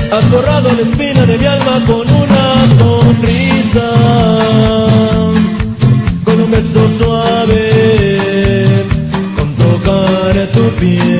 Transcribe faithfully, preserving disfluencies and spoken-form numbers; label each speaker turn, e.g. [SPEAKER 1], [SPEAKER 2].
[SPEAKER 1] Has borrado la espina de mi alma con una sonrisa, con un beso suave, con tocar tu piel.